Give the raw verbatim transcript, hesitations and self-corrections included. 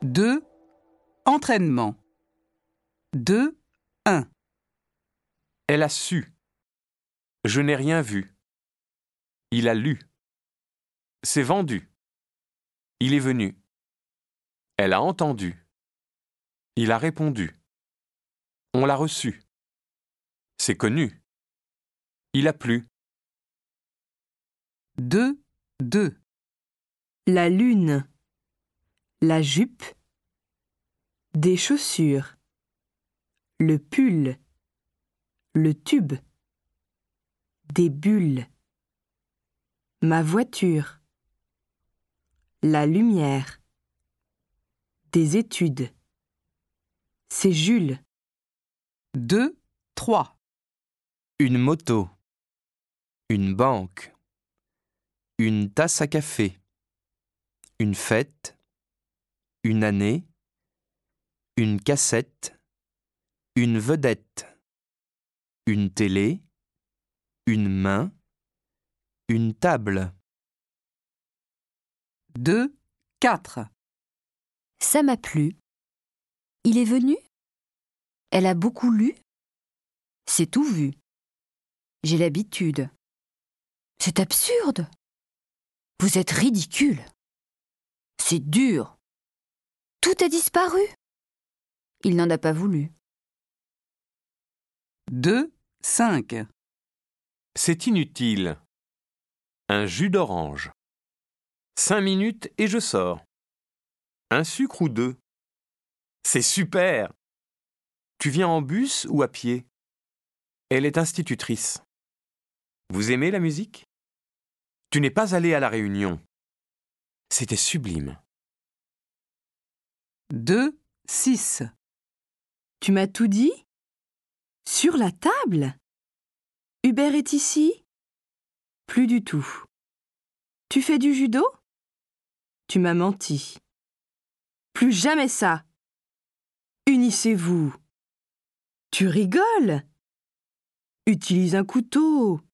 deux. Entraînement. deux. un. Elle a su. Je n'ai rien vu. Il a lu. C'est vendu. Il est venu. Elle a entendu. Il a répondu. On l'a reçu. C'est connu. Il a plu. deux. deux. La lune. La jupe. Des chaussures. Le pull. Le tube. Des bulles. Ma voiture. La lumière. Des études. C'est Jules. deux. trois. Une moto. Une banque. Une tasse à café. Une fête. Une année. Une cassette. Une vedette. Une télé. Une main. Une table. deux. quatre. Ça m'a plu. Il est venu? Elle a beaucoup lu? C'est tout vu. J'ai l'habitude. C'est absurde. Vous êtes ridicule. C'est dur. Tout a disparu. Il n'en a pas voulu. deux. cinq. C'est inutile. Un jus d'orange. Cinq minutes et je sors. Un sucre ou deux. C'est super. Tu viens en bus ou à pied? Elle est institutrice. Vous aimez la musique? Tu n'es pas allé à la réunion. C'était sublime. deux. six. Tu m'as tout dit? Sur la table? Hubert est ici? Plus du tout. Tu fais du judo? Tu m'as menti. Plus jamais ça. Unissez-vous. Tu rigoles? Utilise un couteau.